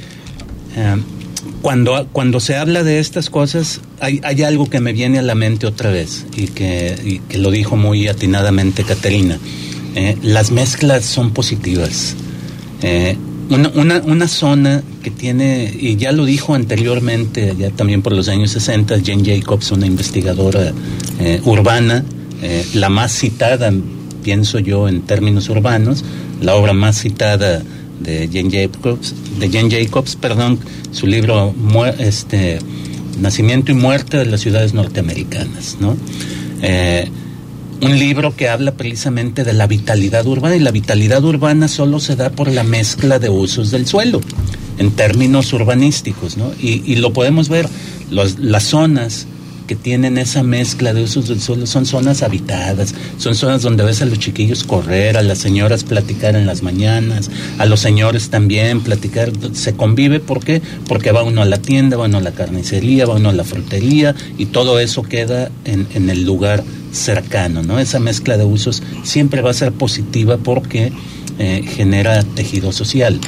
Cuando se habla de estas cosas, hay algo que me viene a la mente otra vez, y que lo dijo muy atinadamente Caterina. Las mezclas son positivas. Una zona que tiene, y ya lo dijo anteriormente, ya también por los años 60, Jane Jacobs, una investigadora urbana, la más citada, pienso yo, en términos urbanos, la obra más citada de Jane Jacobs, su libro Nacimiento y Muerte de las Ciudades Norteamericanas, ¿no? Un libro que habla precisamente de la vitalidad urbana, y la vitalidad urbana solo se da por la mezcla de usos del suelo, en términos urbanísticos, ¿no? Y lo podemos ver, las zonas que tienen esa mezcla de usos del suelo son zonas habitadas, son zonas donde ves a los chiquillos correr, a las señoras platicar en las mañanas, a los señores también platicar, se convive. ¿Por qué? Porque va uno a la tienda, va uno a la carnicería, va uno a la frutería, y todo eso queda en el lugar cercano, ¿no? Esa mezcla de usos siempre va a ser positiva porque genera tejido social.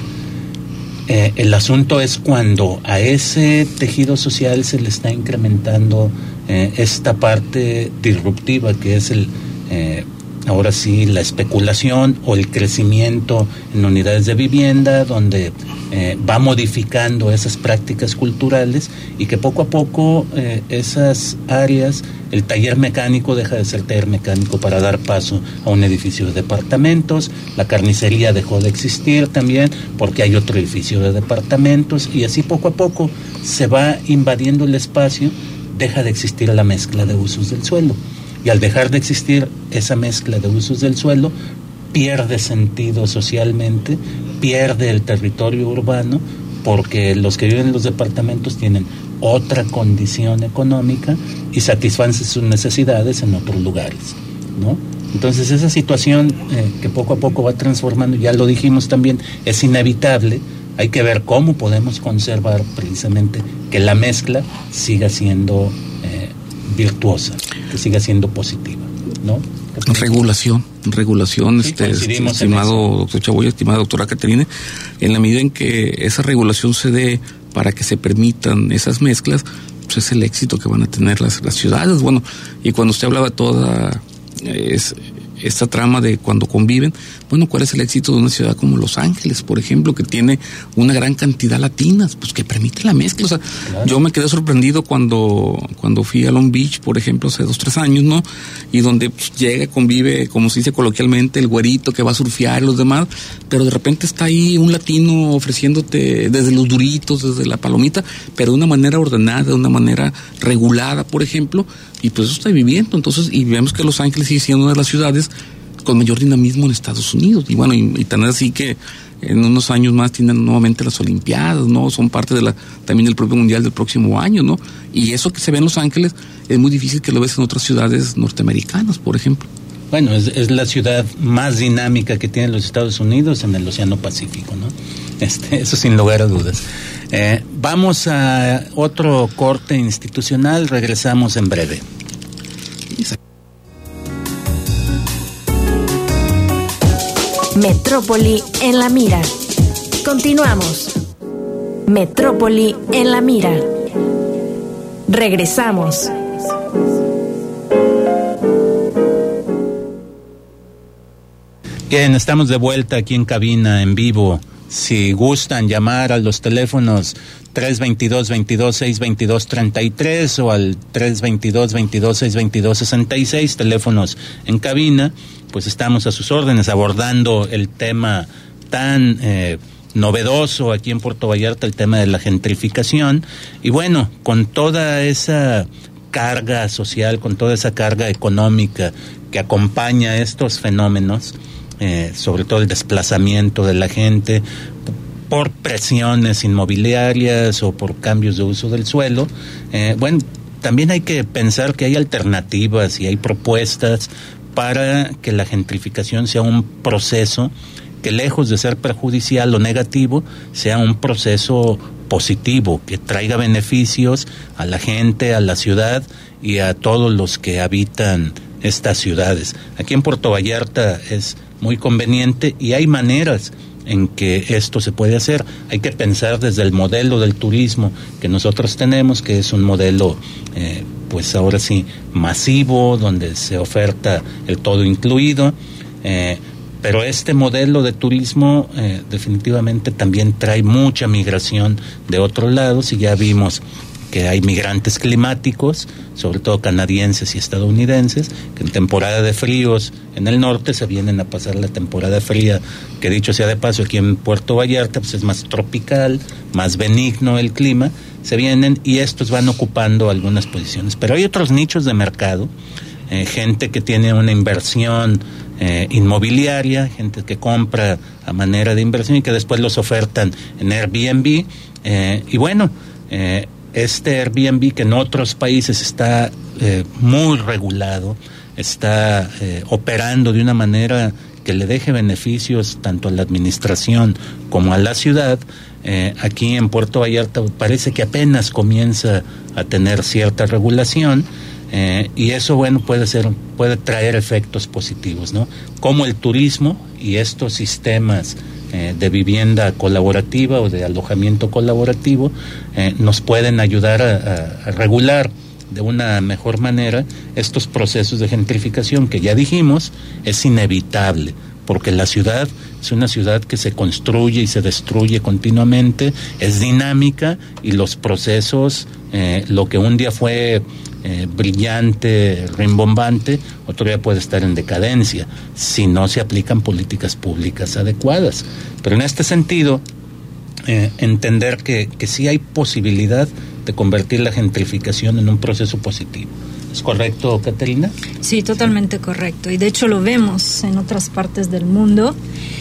El asunto es cuando a ese tejido social se le está incrementando esta parte disruptiva, que es ahora sí, la especulación o el crecimiento en unidades de vivienda, donde va modificando esas prácticas culturales, y que poco a poco esas áreas, el taller mecánico deja de ser taller mecánico para dar paso a un edificio de departamentos, la carnicería dejó de existir también porque hay otro edificio de departamentos, y así poco a poco se va invadiendo el espacio, deja de existir la mezcla de usos del suelo. Y al dejar de existir esa mezcla de usos del suelo, pierde sentido socialmente, pierde el territorio urbano, porque los que viven en los departamentos tienen otra condición económica y satisfacen sus necesidades en otros lugares, ¿no? Entonces esa situación que poco a poco va transformando, ya lo dijimos también, es inevitable. Hay que ver cómo podemos conservar precisamente que la mezcla siga siendo virtuosa, que siga siendo positiva, ¿no? Regulación, sí, estimado doctor Chaboya, estimada doctora Caterina, en la medida en que esa regulación se dé para que se permitan esas mezclas, pues es el éxito que van a tener las ciudades. Bueno, y cuando usted hablaba toda esta trama de cuando conviven, bueno, ¿cuál es el éxito de una ciudad como Los Ángeles, por ejemplo, que tiene una gran cantidad latinas, pues que permite la mezcla? O sea, claro. Yo me quedé sorprendido cuando fui a Long Beach, por ejemplo, hace 2-3 años, ¿no? Y donde pues, llega, convive, como se dice coloquialmente, el güerito que va a surfear y los demás, pero de repente está ahí un latino ofreciéndote desde los duritos, desde la palomita, pero de una manera ordenada, de una manera regulada, por ejemplo, y pues eso está viviendo. Entonces, y vemos que Los Ángeles sigue siendo una de las ciudades con mayor dinamismo en Estados Unidos. Y bueno, y tan así que en unos años más tienen nuevamente las Olimpiadas, ¿no? Son parte también del propio Mundial del próximo año, ¿no? Y eso que se ve en Los Ángeles es muy difícil que lo ves en otras ciudades norteamericanas, por ejemplo. Bueno, es la ciudad más dinámica que tienen los Estados Unidos en el Océano Pacífico, ¿no? Eso sin lugar a dudas. Vamos a otro corte institucional, regresamos en breve. Metrópoli en la mira. Continuamos. Metrópoli en la mira. Regresamos. Bien, estamos de vuelta aquí en cabina, en vivo. Si gustan llamar a los teléfonos 322-22-622-33 o al 322-22-622-66, teléfonos en cabina, pues estamos a sus órdenes abordando el tema tan novedoso aquí en Puerto Vallarta, el tema de la gentrificación. Y bueno, con toda esa carga social, con toda esa carga económica que acompaña estos fenómenos, sobre todo el desplazamiento de la gente por presiones inmobiliarias o por cambios de uso del suelo, bueno, también hay que pensar que hay alternativas y hay propuestas para que la gentrificación sea un proceso que, lejos de ser perjudicial o negativo, sea un proceso positivo, que traiga beneficios a la gente, a la ciudad y a todos los que habitan estas ciudades. Aquí en Puerto Vallarta es muy conveniente y hay maneras en que esto se puede hacer. Hay que pensar desde el modelo del turismo que nosotros tenemos, que es un modelo pues ahora sí masivo, donde se oferta el todo incluido, pero este modelo de turismo definitivamente también trae mucha migración de otros lados, y ya vimos que hay migrantes climáticos, sobre todo canadienses y estadounidenses, que en temporada de fríos en el norte se vienen a pasar la temporada fría, que dicho sea de paso, aquí en Puerto Vallarta pues es más tropical, más benigno el clima, se vienen y estos van ocupando algunas posiciones. Pero hay otros nichos de mercado, gente que tiene una inversión inmobiliaria, gente que compra a manera de inversión y que después los ofertan en Airbnb, y bueno, este Airbnb, que en otros países está muy regulado, está operando de una manera que le deje beneficios tanto a la administración como a la ciudad, aquí en Puerto Vallarta parece que apenas comienza a tener cierta regulación, y eso, bueno, puede traer efectos positivos, ¿no? Como el turismo y estos sistemas de vivienda colaborativa o de alojamiento colaborativo nos pueden ayudar a regular de una mejor manera estos procesos de gentrificación que, ya dijimos, es inevitable, porque la ciudad es una ciudad que se construye y se destruye continuamente, es dinámica, y los procesos, lo que un día fue brillante, rimbombante, otro día puede estar en decadencia si no se aplican políticas públicas adecuadas. Pero en este sentido, entender que sí hay posibilidad de convertir la gentrificación en un proceso positivo. ¿Es correcto, Caterina? Sí, totalmente correcto. Y de hecho lo vemos en otras partes del mundo.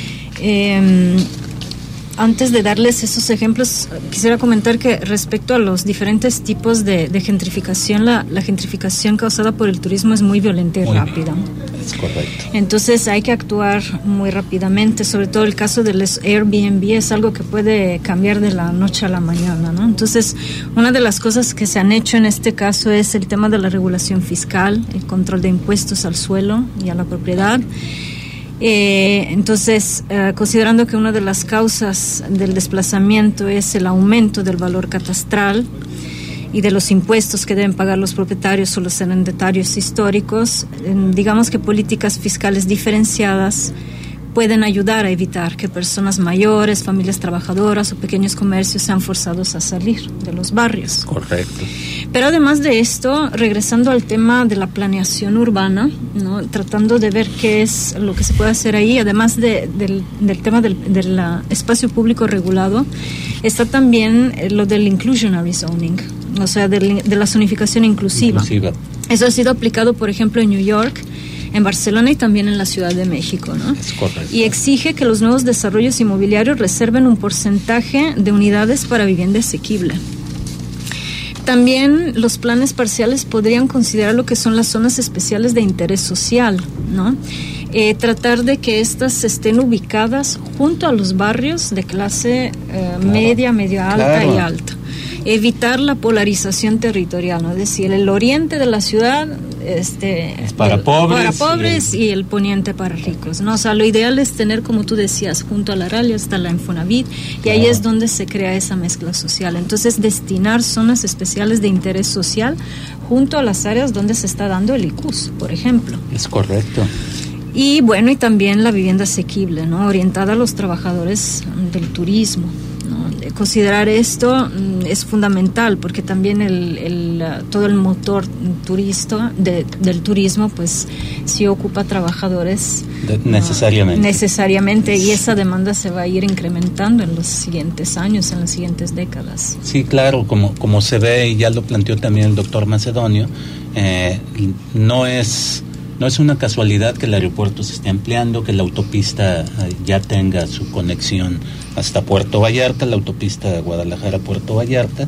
Antes de darles esos ejemplos, quisiera comentar que respecto a los diferentes tipos de gentrificación, la gentrificación causada por el turismo es muy violenta y rápida. Es correcto. Entonces hay que actuar muy rápidamente, sobre todo el caso del Airbnb es algo que puede cambiar de la noche a la mañana, ¿no? Entonces, una de las cosas que se han hecho en este caso es el tema de la regulación fiscal, el control de impuestos al suelo y a la propiedad. Entonces, considerando que una de las causas del desplazamiento es el aumento del valor catastral y de los impuestos que deben pagar los propietarios o los arrendatarios históricos, digamos que políticas fiscales diferenciadas pueden ayudar a evitar que personas mayores, familias trabajadoras o pequeños comercios sean forzados a salir de los barrios. Correcto. Pero además de esto, regresando al tema de la planeación urbana, ¿no? Tratando de ver qué es lo que se puede hacer ahí, además del tema del espacio público regulado, está también lo del inclusionary zoning, o sea, de la zonificación inclusiva. Eso ha sido aplicado, por ejemplo, en New York, en Barcelona y también en la Ciudad de México, ¿no? Es correcto. Y exige que los nuevos desarrollos inmobiliarios reserven un porcentaje de unidades para vivienda asequible. También los planes parciales podrían considerar lo que son las zonas especiales de interés social, ¿no? Tratar de que éstas estén ubicadas junto a los barrios de clase media, media alta y alta. Evitar la polarización territorial, ¿no? Es decir, el oriente de la ciudad es para pobres y el poniente para ricos, ¿no? O sea, lo ideal es tener, como tú decías, junto a la RAL está la Infonavit, y ahí es donde se crea esa mezcla social. Entonces, destinar zonas especiales de interés social junto a las áreas donde se está dando el ICUS, por ejemplo. Es correcto. Y bueno, y también la vivienda asequible, ¿no? Orientada a los trabajadores del turismo, ¿no? Considerar esto es fundamental, porque también todo el motor del turismo, pues sí ocupa trabajadores necesariamente, y esa demanda se va a ir incrementando en los siguientes años, en las siguientes décadas. Sí, claro, como se ve, y ya lo planteó también el doctor Macedonio, no es una casualidad que el aeropuerto se esté ampliando, que la autopista ya tenga su conexión hasta Puerto Vallarta, la autopista Guadalajara-Puerto Vallarta.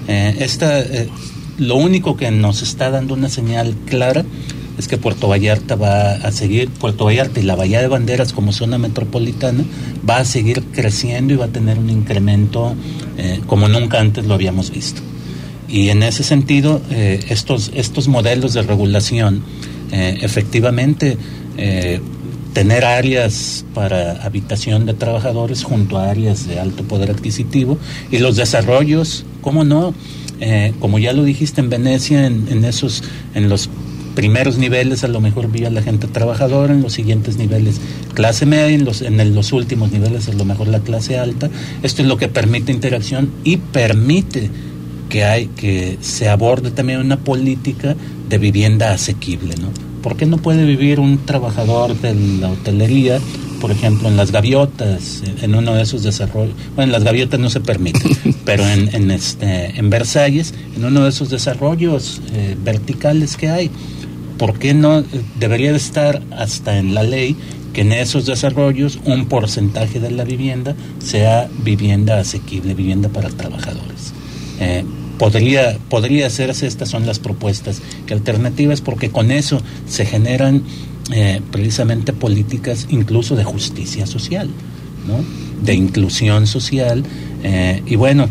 Lo único que nos está dando una señal clara es que Puerto Vallarta va a seguir, Puerto Vallarta y la Bahía de Banderas como zona metropolitana va a seguir creciendo y va a tener un incremento como nunca antes lo habíamos visto. Y en ese sentido, estos modelos de regulación, efectivamente, tener áreas para habitación de trabajadores junto a áreas de alto poder adquisitivo, y los desarrollos, ¿cómo no? Como ya lo dijiste, en Venecia, en los primeros niveles a lo mejor vive la gente trabajadora, en los siguientes niveles clase media, en los últimos niveles a lo mejor la clase alta. Esto es lo que permite interacción y permite que se aborde también una política de vivienda asequible, ¿no? ¿Por qué no puede vivir un trabajador de la hotelería, por ejemplo, en Las Gaviotas, en uno de esos desarrollos? Bueno, en Las Gaviotas no se permite, pero en Versalles, en uno de esos desarrollos verticales que hay. ¿Por qué no debería de estar hasta en la ley que en esos desarrollos un porcentaje de la vivienda sea vivienda asequible, vivienda para trabajadores? Podría hacerse, estas son las propuestas y alternativas, porque con eso se generan precisamente políticas incluso de justicia social, ¿no? De inclusión social, y bueno,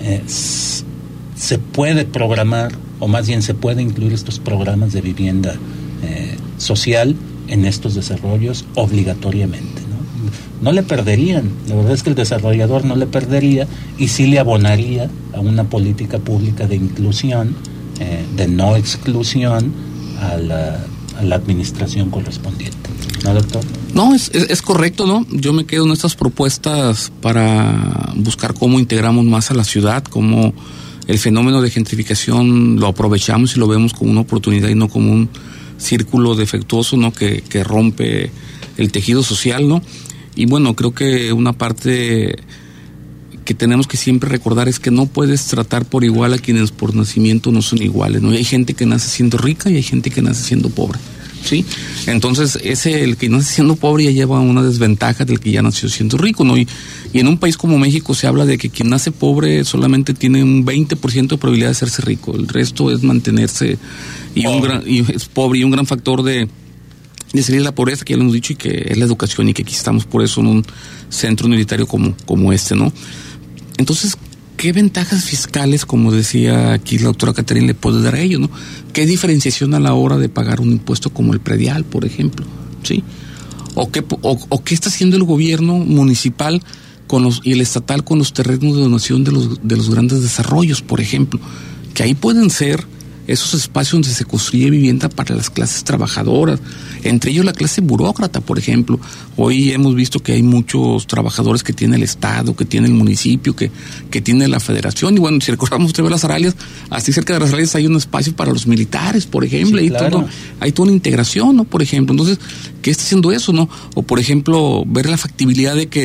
se puede programar, o más bien se puede incluir estos programas de vivienda social en estos desarrollos obligatoriamente, ¿no? No le perderían, la verdad es que el desarrollador no le perdería, y sí le abonaría a una política pública de inclusión, de no exclusión a la administración correspondiente. ¿No, doctor? No, es correcto, ¿no? Yo me quedo en estas propuestas para buscar cómo integramos más a la ciudad, cómo el fenómeno de gentrificación lo aprovechamos y lo vemos como una oportunidad y no como un círculo defectuoso, ¿no? Que rompe el tejido social, ¿no? Y bueno, creo que una parte que tenemos que siempre recordar es que no puedes tratar por igual a quienes por nacimiento no son iguales, ¿no? Y hay gente que nace siendo rica y hay gente que nace siendo pobre, ¿sí? Entonces, el que nace siendo pobre ya lleva una desventaja del que ya nació siendo rico, ¿no? Y en un país como México se habla de que quien nace pobre solamente tiene un 20% de probabilidad de hacerse rico, el resto es mantenerse es pobre, y un gran factor de salir de la pobreza, que ya lo hemos dicho, y que es la educación, y que aquí estamos por eso en un centro universitario como este, ¿no? Entonces, ¿qué ventajas fiscales, como decía aquí la doctora Caterina, le puede dar a ellos, ¿no? ¿Qué diferenciación a la hora de pagar un impuesto como el predial, por ejemplo? ¿Sí? ¿O qué está haciendo el gobierno municipal y el estatal con los terrenos de donación de los grandes desarrollos, por ejemplo? Que ahí pueden ser esos espacios donde se construye vivienda para las clases trabajadoras, entre ellos la clase burócrata, por ejemplo. Hoy hemos visto que hay muchos trabajadores que tiene el Estado, que tiene el municipio, que tiene la federación, y bueno, si recordamos otra vez las Aralias, así cerca de las Aralias hay un espacio para los militares, por ejemplo, sí, claro. Hay toda una integración, ¿no? Por ejemplo, entonces, ¿qué está haciendo eso, no? O por ejemplo, ver la factibilidad de que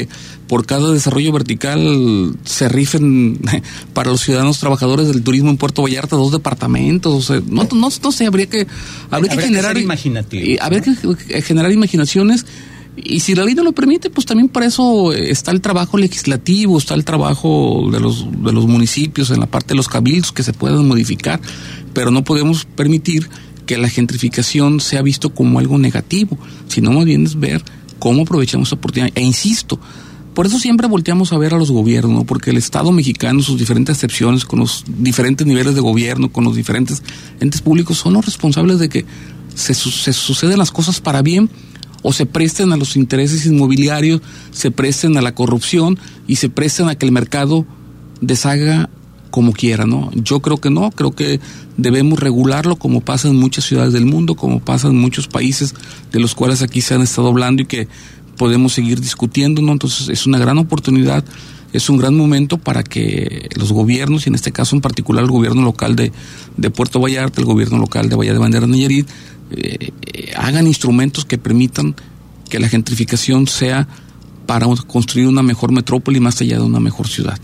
por cada desarrollo vertical se rifen para los ciudadanos trabajadores del turismo en Puerto Vallarta 2 departamentos. O sea, no sé, habría que generar habría que generar imaginaciones. Y si la ley no lo permite, pues también para eso está el trabajo legislativo, está el trabajo de los municipios en la parte de los cabildos que se puedan modificar, pero no podemos permitir que la gentrificación sea visto como algo negativo, sino más bien es ver cómo aprovechamos esa oportunidad. E insisto, por eso siempre volteamos a ver a los gobiernos, ¿no? Porque el Estado mexicano, sus diferentes excepciones, con los diferentes niveles de gobierno, con los diferentes entes públicos, son los responsables de que se suceden las cosas para bien, o se presten a los intereses inmobiliarios, se presten a la corrupción y se presten a que el mercado deshaga como quiera, ¿no? Yo creo que no, creo que debemos regularlo como pasa en muchas ciudades del mundo, como pasa en muchos países de los cuales aquí se han estado hablando y que podemos seguir discutiendo, ¿no? Entonces es una gran oportunidad, es un gran momento para que los gobiernos, y en este caso en particular el gobierno local de Puerto Vallarta, el gobierno local de Bahía de Banderas, Nayarit, hagan instrumentos que permitan que la gentrificación sea para construir una mejor metrópoli más allá de una mejor ciudad.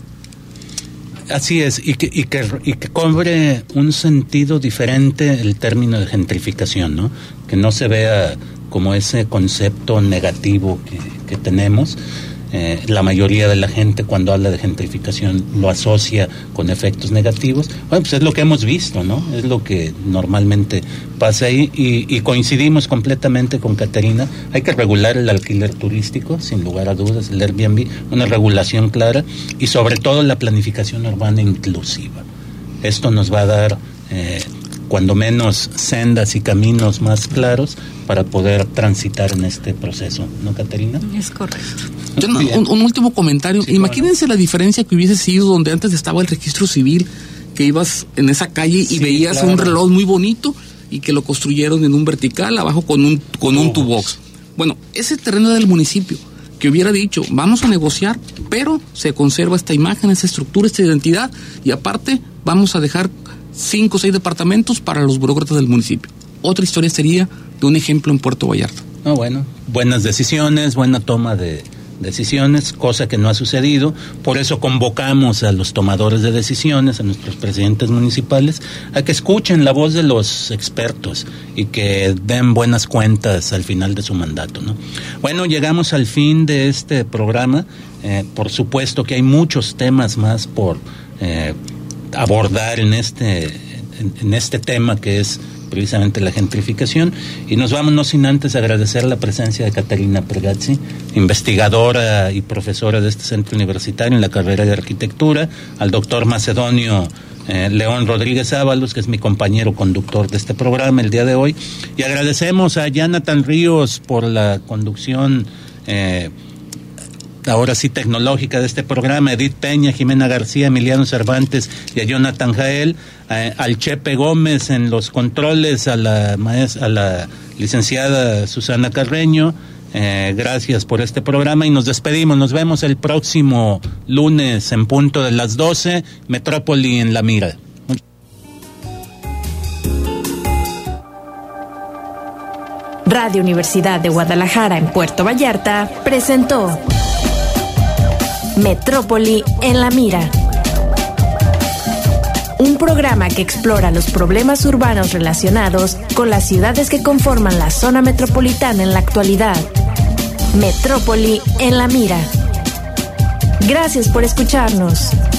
Así es, y que cobre un sentido diferente el término de gentrificación, ¿no? Que no se vea como ese concepto negativo que tenemos. La mayoría de la gente cuando habla de gentrificación lo asocia con efectos negativos. Bueno, pues es lo que hemos visto, ¿no? Es lo que normalmente pasa ahí y coincidimos completamente con Caterina. Hay que regular el alquiler turístico, sin lugar a dudas, el Airbnb, una regulación clara y sobre todo la planificación urbana inclusiva. Esto nos va a dar cuando menos sendas y caminos más claros para poder transitar en este proceso, ¿no, Caterina? Es correcto. Un último comentario. Sí, imagínense la diferencia que hubiese sido donde antes estaba el registro civil, que ibas en esa calle y veías un reloj muy bonito y que lo construyeron en un vertical abajo con un tubox. Bueno, ese terreno del municipio que hubiera dicho, vamos a negociar, pero se conserva esta imagen, esta estructura, esta identidad, y aparte vamos a dejar 5 o 6 departamentos para los burócratas del municipio. Otra historia sería de un ejemplo en Puerto Vallarta. Bueno, buenas decisiones, buena toma de decisiones, cosa que no ha sucedido. Por eso convocamos a los tomadores de decisiones, a nuestros presidentes municipales, a que escuchen la voz de los expertos y que den buenas cuentas al final de su mandato, ¿no? Bueno, llegamos al fin de este programa. Por supuesto que hay muchos temas más por abordar en este tema que es precisamente la gentrificación, y nos vamos no sin antes agradecer la presencia de Caterina Pregazzi, investigadora y profesora de este centro universitario en la carrera de arquitectura, al doctor Macedonio León Rodríguez Ábalos, que es mi compañero conductor de este programa el día de hoy, y agradecemos a Jonathan Ríos por la conducción ahora sí tecnológica de este programa, Edith Peña, Jimena García, Emiliano Cervantes y a Jonathan Jael, al Chepe Gómez en los controles, a la licenciada Susana Carreño. Gracias por este programa y nos despedimos. Nos vemos el próximo lunes en punto de las 12, Metrópoli en la mira. Radio Universidad de Guadalajara en Puerto Vallarta presentó Metrópoli en la mira. Un programa que explora los problemas urbanos relacionados con las ciudades que conforman la zona metropolitana en la actualidad. Metrópoli en la mira. Gracias por escucharnos.